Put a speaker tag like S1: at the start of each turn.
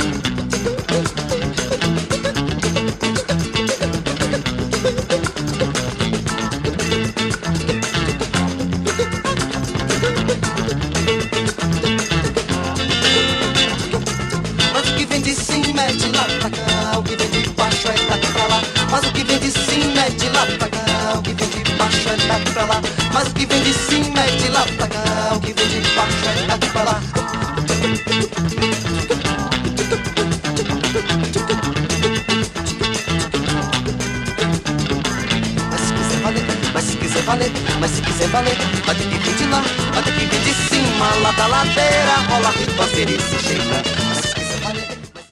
S1: Mas o que vem de cima é de lá pra cá, o que vem de baixo é daqui pra lá. Mas o que vem de cima é de lá pra cá, o que vem de baixo é daqui pra lá. Mas o que vem de cima é de lá pra cá, o que vem de baixo é daqui pra lá. Mas se quiser valer, mas se quiser valer, vai ter que vir de lá, vai ter que vir de cima, lá da ladeira, rola ritmo, a ser e se cheira.